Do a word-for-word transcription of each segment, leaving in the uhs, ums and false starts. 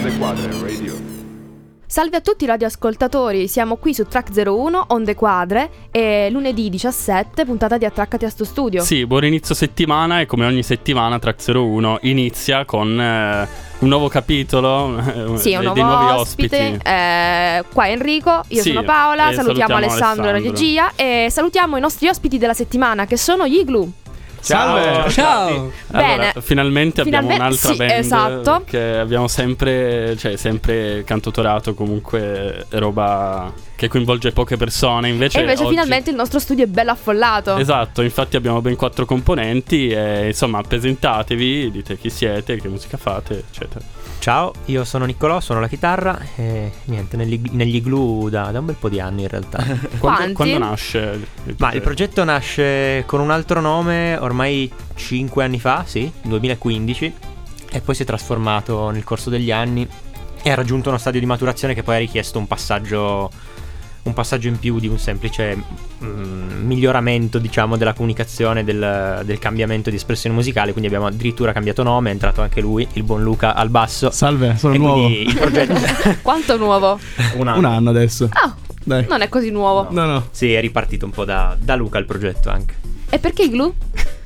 Onde Quadre Radio. Salve a tutti i radioascoltatori, siamo qui su Track zero uno, Onde Quadre, e lunedì diciassette, puntata di Attraccati a sto studio. Sì, buon inizio settimana e come ogni settimana Track zero uno inizia con eh, un nuovo capitolo, sì, un dei, nuovo dei nuovi ospite, ospiti. Eh, qua è Enrico, io sì, sono Paola, salutiamo, salutiamo Alessandro alla regia e salutiamo i nostri ospiti della settimana che sono gli Igloo. Ciao. Ciao. Allora, Bene. finalmente abbiamo Finalmente- un'altra sì, band esatto. che abbiamo sempre, cioè sempre cantautorato, comunque roba che coinvolge poche persone. Invece E invece oggi... finalmente il nostro studio è bello affollato. Esatto, infatti abbiamo ben quattro componenti e insomma presentatevi, dite chi siete, che musica fate, eccetera. Ciao, io sono Niccolò, suono la chitarra e niente, negli, negli Igloo da, da un bel po' di anni in realtà. Quando, Quanti? quando nasce? Il Ma il progetto nasce con un altro nome ormai cinque anni fa, sì, duemilaquindici, e poi si è trasformato nel corso degli anni e ha raggiunto uno stadio di maturazione che poi ha richiesto un passaggio un passaggio in più di un semplice mm, miglioramento, diciamo, della comunicazione, del, del cambiamento di espressione musicale. Quindi abbiamo addirittura cambiato nome, è entrato anche lui, il buon Luca al basso. Salve, sono E nuovo. quindi il progetto Quanto nuovo? un anno. Un anno adesso. Ah, Dai. non è così nuovo. No, no. Sì, è ripartito un po' da, da Luca il progetto anche. E perché Igloo?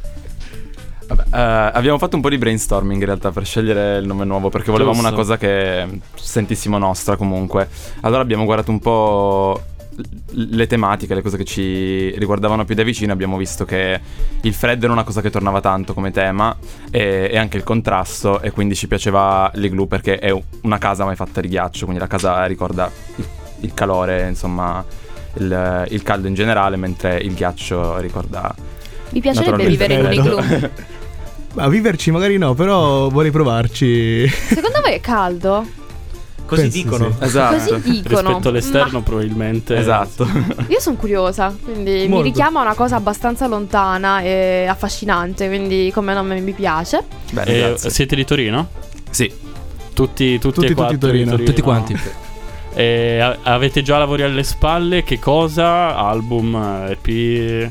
Vabbè, eh, abbiamo fatto un po' di brainstorming in realtà per scegliere il nome nuovo, perché volevamo Giusto. una cosa che sentissimo nostra comunque. Allora abbiamo guardato un po' le tematiche, le cose che ci riguardavano più da vicino. Abbiamo visto che il freddo era una cosa che tornava tanto come tema e, e anche il contrasto, e quindi ci piaceva l'Igloo perché è una casa mai fatta di ghiaccio, quindi la casa ricorda il, il calore, insomma il, il caldo in generale, mentre il ghiaccio ricorda... Mi piacerebbe Naturalmente vivere in un freddo. Igloo. Ma viverci magari no, però vorrei provarci. Secondo voi è caldo? Così Penso dicono. sì. Esatto. Così dicono. rispetto all'esterno probabilmente. Esatto. Ma io sono curiosa, quindi mi Molto. richiama a una cosa abbastanza lontana e affascinante, quindi come nome mi piace. Bene, E grazie. siete di Torino? Sì. Tutti, tutti, Tutti, e tutti quattro Torino. di Tutti quanti. E a- avete già lavori alle spalle? Che cosa? Album, E P?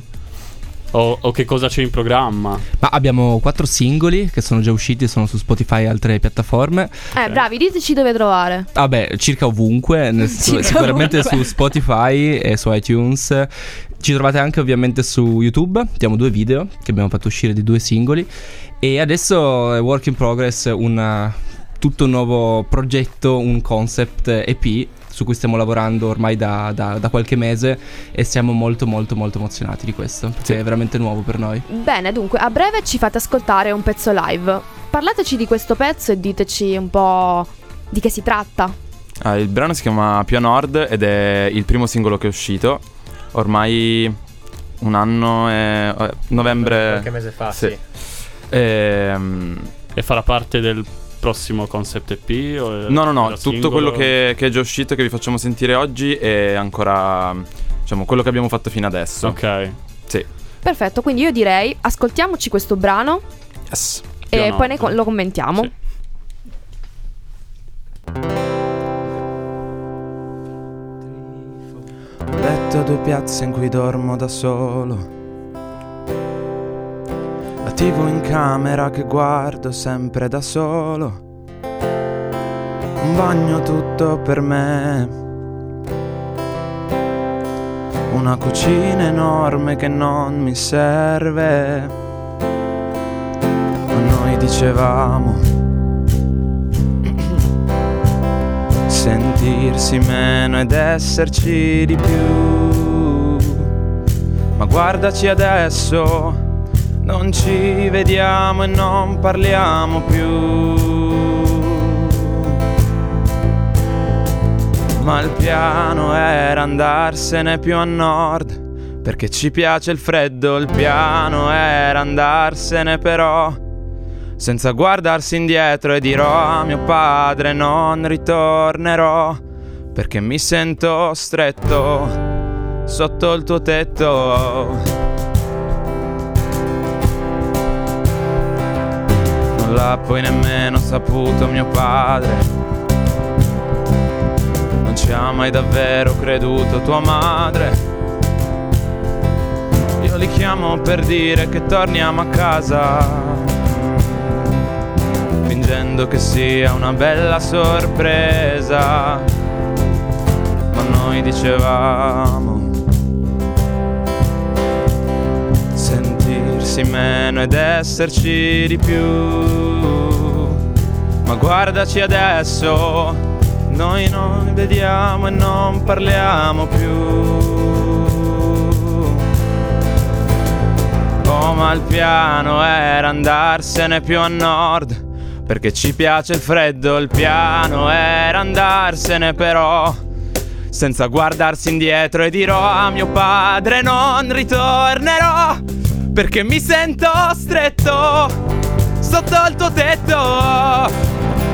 O, o che cosa c'è in programma? Ma abbiamo quattro singoli che sono già usciti, sono su Spotify e altre piattaforme. Eh, bravi, diteci dove trovare. Vabbè, circa ovunque, nel- Circa sicuramente ovunque. su Spotify e su iTunes. Ci trovate anche ovviamente su YouTube. Abbiamo due video che abbiamo fatto uscire di due singoli. E adesso è work in progress una, tutto un nuovo progetto, un concept E P su cui stiamo lavorando ormai da, da, da qualche mese e siamo molto molto molto emozionati di questo, perché Sì. è veramente nuovo per noi. Bene, dunque, a breve ci fate ascoltare un pezzo live. Parlateci di questo pezzo e diteci un po' di che si tratta. Ah, il brano si chiama Più a Nord ed è il primo singolo che è uscito ormai un anno e eh, novembre. Qualche mese fa, Sì. sì. Ehm, E farà parte del prossimo concept E P? O no, no, no, del tutto singolo? quello che, che è già uscito e che vi facciamo sentire oggi è ancora, diciamo, quello che abbiamo fatto fino adesso. Ok. Sì. Perfetto, quindi io direi ascoltiamoci questo brano Yes. e Più a poi ne nord. co- lo commentiamo. Sì. Un letto, due piazze in cui dormo da solo. La tivù in camera che guardo sempre da solo. Un bagno tutto per me. Una cucina enorme che non mi serve. Ma noi dicevamo sentirsi meno ed esserci di più. Ma guardaci adesso, non ci vediamo e non parliamo più. Ma il piano era andarsene più a nord, perché ci piace il freddo. Il piano era andarsene però senza guardarsi indietro, e dirò a mio padre non ritornerò, perché mi sento stretto sotto il tuo tetto. Non l'ha poi nemmeno saputo mio padre, non ci ha mai davvero creduto tua madre. Io li chiamo per dire che torniamo a casa, fingendo sperando che sia una bella sorpresa. Ma noi dicevamo sentirsi meno ed esserci di più. Ma guardaci adesso, noi non vediamo e non parliamo più. Oh, ma il piano era andarsene più a nord, perché ci piace il freddo. Il piano era andarsene però senza guardarsi indietro, e dirò a mio padre non ritornerò, perché mi sento stretto sotto il tuo tetto.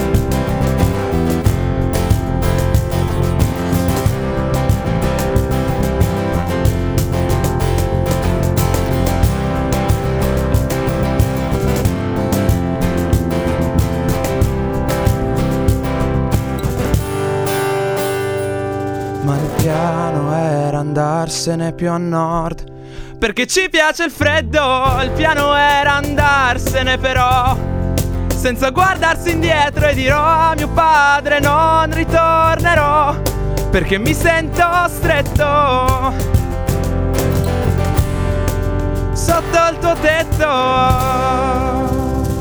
Ma il piano era andarsene più a nord, perché ci piace il freddo. Il piano era andarsene però senza guardarsi indietro, e dirò a mio padre non ritornerò, perché mi sento stretto sotto il tuo tetto.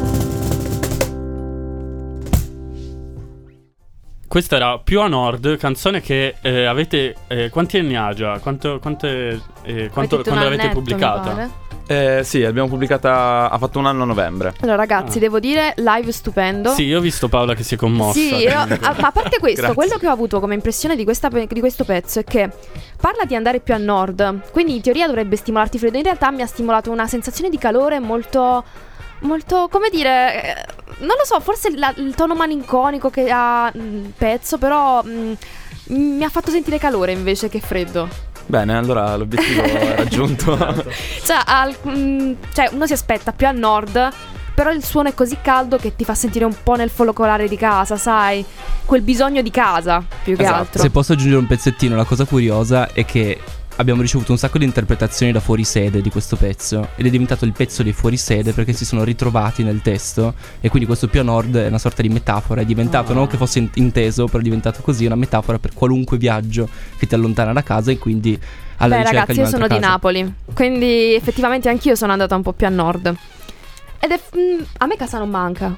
Questa era Più a Nord, canzone che eh, avete... Eh, quanti anni ha già? Quanto, quante, eh, quanto, Avete quando un l'avete annetto, pubblicata? mi pare. Eh, sì, l'abbiamo pubblicata, ha fatto un anno a novembre. Allora ragazzi, Ah. devo dire, live stupendo. Sì, io ho visto Paola che si è commossa. Sì, io- a, ma a parte questo, Grazie. quello che ho avuto come impressione di, questa, di questo pezzo è che parla di andare più a nord, quindi in teoria dovrebbe stimolarti freddo. In realtà mi ha stimolato una sensazione di calore molto, molto, come dire, eh, non lo so, forse la- il tono malinconico che ha il pezzo, però mh, mi ha fatto sentire calore invece che freddo. Bene, allora l'obiettivo è raggiunto. Cioè, al- mh, cioè, uno si aspetta più a nord, però il suono è così caldo che ti fa sentire un po' nel folcolare di casa, sai? Quel bisogno di casa, più che Esatto. altro. Se posso aggiungere un pezzettino, la cosa curiosa è che abbiamo ricevuto un sacco di interpretazioni da fuori sede di questo pezzo, ed è diventato il pezzo dei fuori sede perché si sono ritrovati nel testo, e quindi questo più a nord è una sorta di metafora. È diventato, Ah. non che fosse in- inteso, però è diventato così, una metafora per qualunque viaggio che ti allontana da casa, e quindi alla Beh ricerca ragazzi, di io un'altra sono di casa. Napoli, quindi effettivamente anch'io sono andata un po' più a nord. Ed è... mm, a me casa non manca.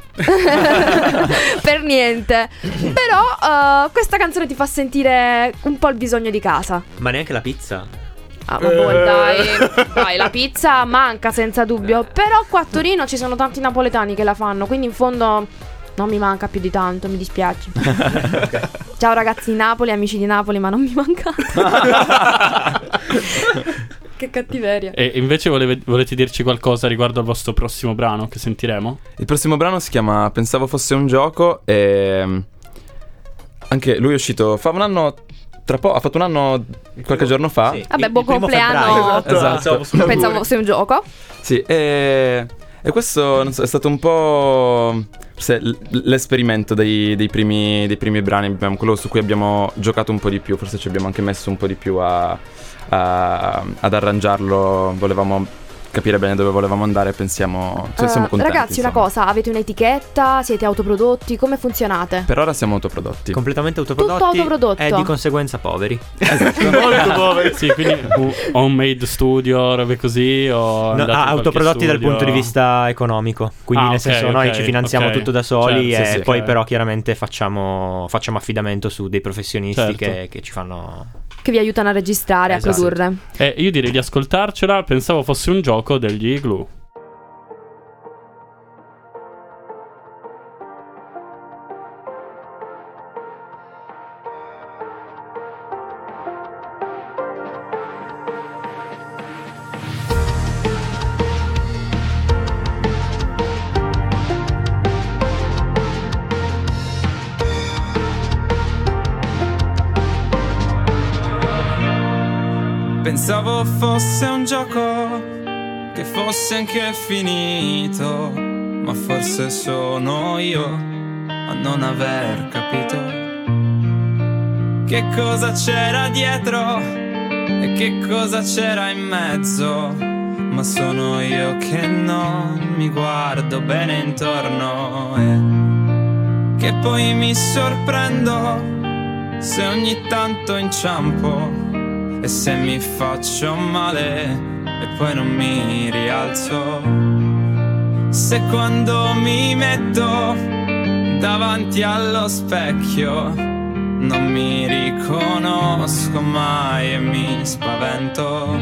Per niente. Però uh, questa canzone ti fa sentire un po' il bisogno di casa. Ma neanche la pizza. Ah, ma boh, dai. Dai, la pizza manca senza dubbio. Però qua a Torino ci sono tanti napoletani che la fanno, quindi in fondo non mi manca più di tanto, mi dispiace. Ciao ragazzi di Napoli, amici di Napoli, ma non mi mancate. Che cattiveria. E invece voleve- volete dirci qualcosa riguardo al vostro prossimo brano che sentiremo? Il prossimo brano si chiama Pensavo fosse un gioco, e anche lui è uscito fa un anno, tra po', ha fatto un anno qualche giorno fa. Sì. Vabbè, Il- buon il primo compleanno. febbraio. Esatto. Pensavo fosse un gioco. Sì, e, e questo non so, è stato un po' forse l- l'esperimento dei, dei primi, dei primi brani, abbiamo- quello su cui abbiamo giocato un po' di più, forse ci abbiamo anche messo un po' di più a, a- ad arrangiarlo, volevamo capire bene dove volevamo andare, e pensiamo, cioè, siamo Eh, contenti. ragazzi, una insomma. cosa, avete un'etichetta? Siete autoprodotti? Come funzionate? Per ora siamo autoprodotti. Completamente autoprodotti. Tutto autoprodotto. E di conseguenza poveri. Molto poveri. Sì, quindi uh, homemade studio, robe così, o No, andate in ah, qualche autoprodotti dal studio? punto di vista economico. Quindi Ah, nel ok, senso noi ok, ci finanziamo ok. tutto da soli, Certo, e sì, sì, poi ok. però chiaramente facciamo, facciamo affidamento su dei professionisti Certo. che, che ci fanno... Che vi aiutano a registrare, Esatto. a produrre. Eh, io direi di ascoltarcela, pensavo fosse un gioco degli Igloo. Pensavo fosse un gioco, che fosse anche finito, ma forse sono io a non aver capito che cosa c'era dietro e che cosa c'era in mezzo. Ma sono io che non mi guardo bene intorno, e che poi mi sorprendo se ogni tanto inciampo e se mi faccio male e poi non mi rialzo. Se quando mi metto davanti allo specchio non mi riconosco mai e mi spavento.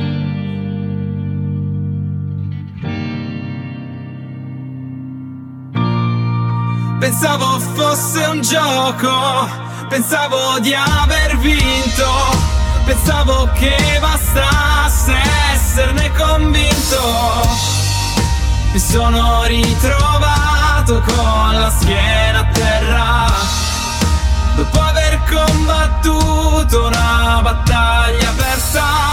Pensavo fosse un gioco, pensavo di aver vinto, pensavo che bastasse esserne convinto. Mi sono ritrovato con la schiena a terra, dopo aver combattuto una battaglia persa.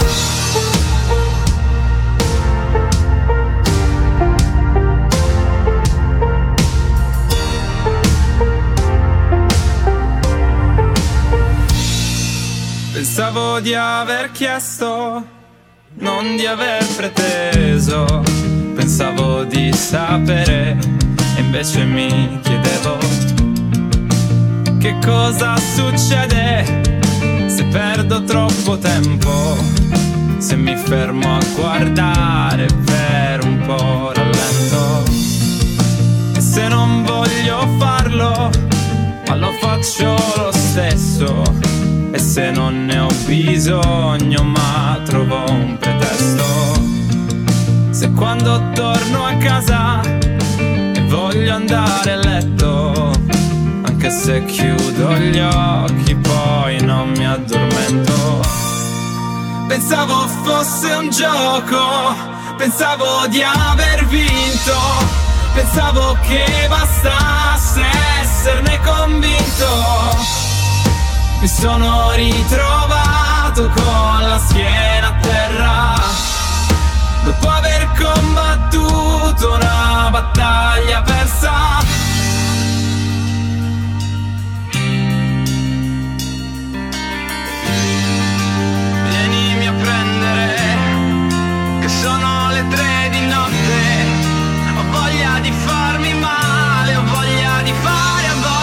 Pensavo di aver chiesto, non di aver preteso. Pensavo di sapere e invece mi chiedevo che cosa succede se perdo troppo tempo, se mi fermo a guardare per un po' rallento. E se non voglio farlo, ma lo faccio lo stesso. E se non ne ho bisogno, ma trovo un pretesto. Se quando torno a casa e voglio andare a letto, anche se chiudo gli occhi poi non mi addormento. Pensavo fosse un gioco, pensavo di aver vinto, pensavo che bastasse esserne convinto. Mi sono ritrovato con la schiena a terra, dopo aver combattuto una battaglia persa. Vienimi a prendere, che sono le tre di notte. Ho voglia di farmi male, ho voglia di fare a botte.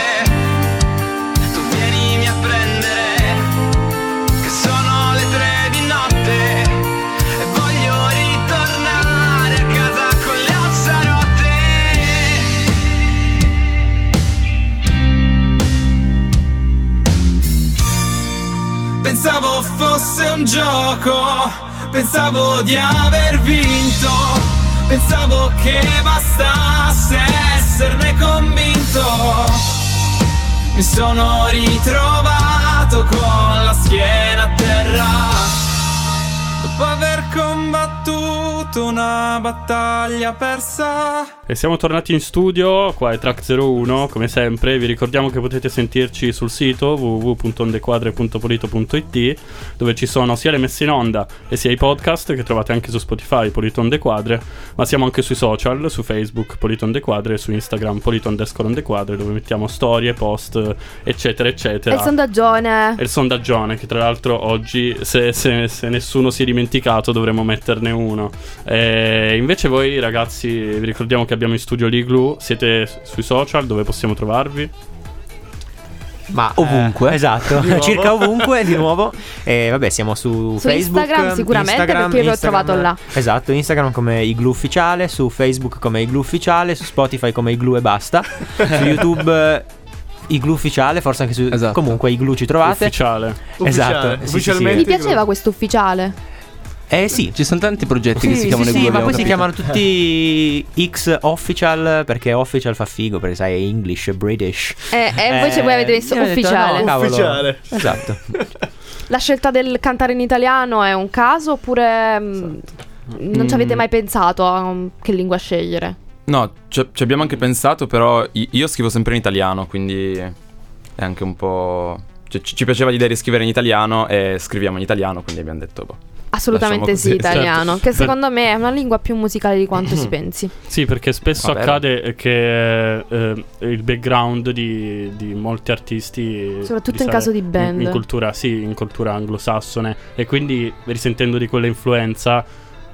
Pensavo fosse un gioco, pensavo di aver vinto, pensavo che bastasse esserne convinto. Mi sono ritrovato con la schiena a terra, dopo aver combattuto una battaglia persa. E siamo tornati in studio, qua è Track zero uno, come sempre. Vi ricordiamo che potete sentirci sul sito w w w punto ondequadre punto polito punto i t, dove ci sono sia le messe in onda e sia i podcast che trovate anche su Spotify, Polito Ondequadre, ma siamo anche sui social, su Facebook Polito Ondequadre e su Instagram Polito underscore Ondequadre, dove mettiamo storie, post, eccetera eccetera. E il sondaggione. E il sondaggione, che tra l'altro oggi, se, se, se nessuno si è dimenticato, dovremmo metterne uno. E invece voi ragazzi, vi ricordiamo che abbiamo in studio l'Igloo, siete sui social, dove possiamo trovarvi? Ma ovunque. eh, esatto, circa ovunque di nuovo. E vabbè, siamo su, su Facebook, Instagram sicuramente, Instagram, perché vi ho Instagram, trovato là. Esatto, Instagram come Igloo Ufficiale, su Facebook come Igloo Ufficiale, su Spotify come Igloo e basta. Su YouTube Igloo Ufficiale, forse anche su esatto. Comunque Igloo ci trovate. Ufficiale. Esatto, Ufficiale. sì, Ufficialmente Mi piaceva questo ufficiale. Eh sì. Ci sono tanti progetti che Sì, si chiamano sì, Igloo, sì, ma poi abbiamo si capito. chiamano tutti X Official, perché Official fa figo, perché sai è English, British. E, e invece Eh, voi avete messo io ho detto, ufficiale. no, cavolo. Ufficiale. Esatto. La scelta del cantare in italiano è un caso oppure mh, non ci avete mai pensato a um, che lingua scegliere? No, ci ci abbiamo anche pensato, però i- io scrivo sempre in italiano, quindi è anche un po'... cioè, ci ci piaceva l'idea di scrivere in italiano e scriviamo in italiano, quindi abbiamo detto boh. Assolutamente Lasciamo sì, così, italiano. certo. Che secondo me è una lingua più musicale di quanto si pensi. Sì, perché spesso Vabbè. accade che eh, il background di, di molti artisti, Soprattutto in risale caso di band. in, in cultura, sì, in cultura anglosassone, e quindi risentendo di quella influenza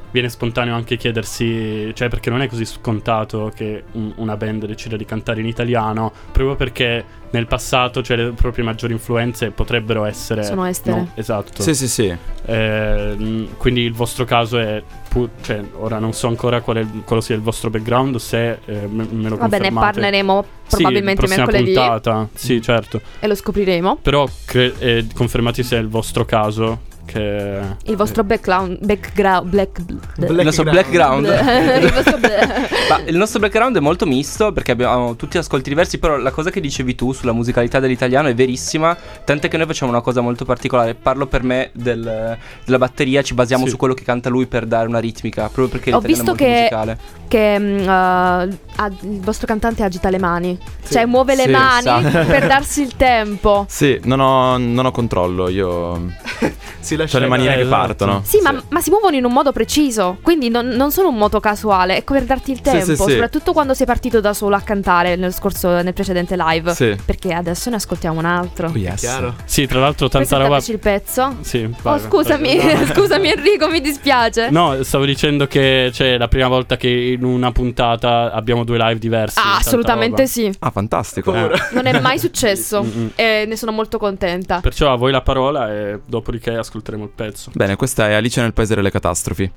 viene spontaneo anche chiedersi, cioè perché non è così scontato che un, una band decida di cantare in italiano, proprio perché nel passato, cioè le proprie maggiori influenze potrebbero essere sono estere. No, esatto. Sì, sì, sì. Eh, quindi il vostro caso è pu- cioè ora non so ancora qual è, quale sia il vostro background, se eh, me, me lo Vabbè, ne confermate. parleremo probabilmente sì, mercoledì puntata. Sì, certo. E lo scopriremo. Però cre- eh, confermati se è il vostro caso, che il vostro background background black, il nostro background il, vostro bla- Ma il nostro background è molto misto, perché abbiamo tutti ascolti diversi. Però la cosa che dicevi tu sulla musicalità dell'italiano è verissima, tant'è che noi facciamo una cosa molto particolare. Parlo per me del, della batteria, ci basiamo sì. su quello che canta lui per dare una ritmica, proprio perché Ho l'italiano visto è molto che, musicale. che uh, ha, il vostro cantante agita le mani, sì. Cioè muove le Sì, mani sa. per darsi il tempo. Sì, non ho, non ho controllo, io Si lascia ho le manine eh, che esatto. partono. Sì, Ma, ma si muovono in un modo preciso, quindi non, non sono un moto casuale, ecco, per darti il tempo, sì, sì. soprattutto quando sei partito da solo a cantare nel scorso, nel precedente live. Sì. Perché adesso ne ascoltiamo un altro. Oh, yes. Chiaro. sì, tra l'altro Puoi tanta roba. sentarci il pezzo? Sì, Oh, vai, scusami, vai. No. scusami Enrico, mi dispiace. No, stavo dicendo che c'è la prima volta che in una puntata abbiamo due live diversi. Ah, tanta assolutamente roba. sì. Ah, fantastico. Eh. Non è mai successo Mm-mm. e ne sono molto contenta. Perciò a voi la parola e dopodiché ascolteremo il pezzo. Bene, questa è Alice nel Paese delle Catastrofi.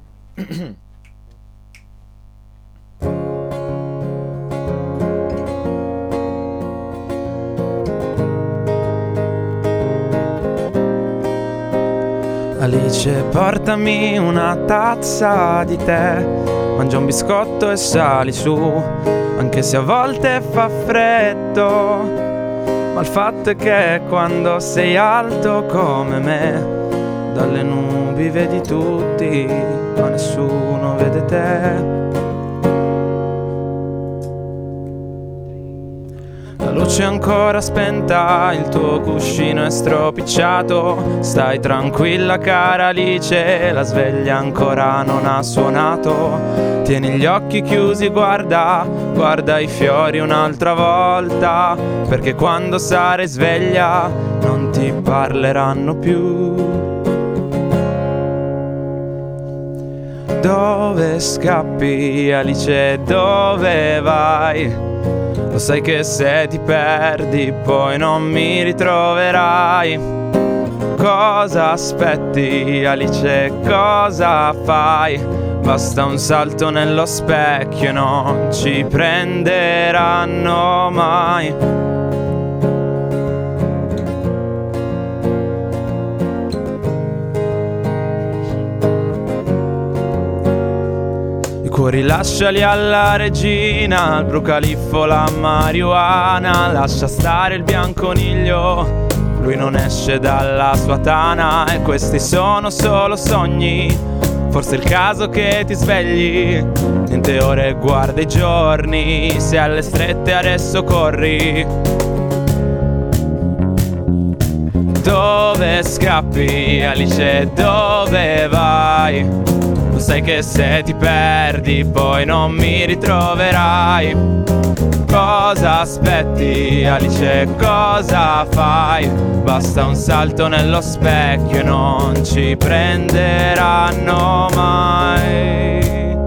Alice, portami una tazza di tè, mangia un biscotto e sali su, anche se a volte fa freddo. Ma il fatto è che quando sei alto come me, dalle nubi vedi tutti, ma nessuno vede te. La luce è ancora spenta, il tuo cuscino è stropicciato. Stai tranquilla cara Alice, la sveglia ancora non ha suonato. Tieni gli occhi chiusi, guarda, guarda i fiori un'altra volta, perché quando sarai sveglia non ti parleranno più. Dove scappi Alice, dove vai? Lo sai che se ti perdi poi non mi ritroverai. Cosa aspetti Alice, cosa fai? Basta un salto nello specchio e non ci prenderanno mai. I cuori lasciali alla regina, al brucaliffo la marijuana. Lascia stare il bianconiglio, lui non esce dalla sua tana. E questi sono solo sogni, forse è il caso che ti svegli. Niente ore, guarda i giorni, se alle strette adesso corri. Dove scappi Alice, dove vai? Lo sai che se ti perdi poi non mi ritroverai. Cosa aspetti Alice, cosa fai? Basta un salto nello specchio e non ci prenderanno mai.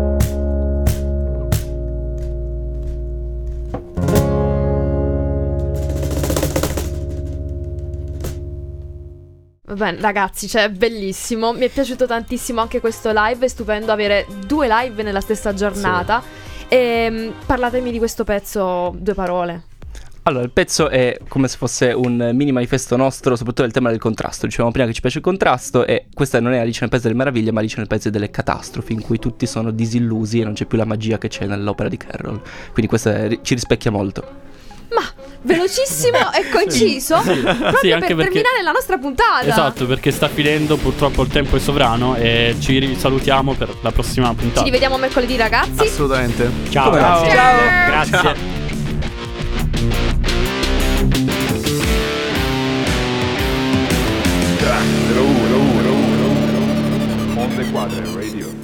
Va bene ragazzi, cioè bellissimo. Mi è piaciuto tantissimo anche questo live. È stupendo avere due live nella stessa giornata. Sì. E parlatemi di questo pezzo, due parole. Allora, il pezzo è come se fosse un mini manifesto nostro, soprattutto del tema del contrasto. Dicevamo prima che ci piace il contrasto, e questa non è Alice nel Paese delle Meraviglie, ma Alice nel Paese delle Catastrofi, in cui tutti sono disillusi e non c'è più la magia che c'è nell'opera di Carroll. Quindi questa è, ci rispecchia molto. Ma velocissimo e conciso, sì. proprio Sì, anche per perché... terminare la nostra puntata. Esatto, perché sta finendo, purtroppo il tempo è sovrano e ci salutiamo per la prossima puntata. Ci rivediamo mercoledì ragazzi. Assolutamente. Ciao. Ciao. Ciao. Grazie. Ciao. Track zero uno uno uno Onde Quadre Radio.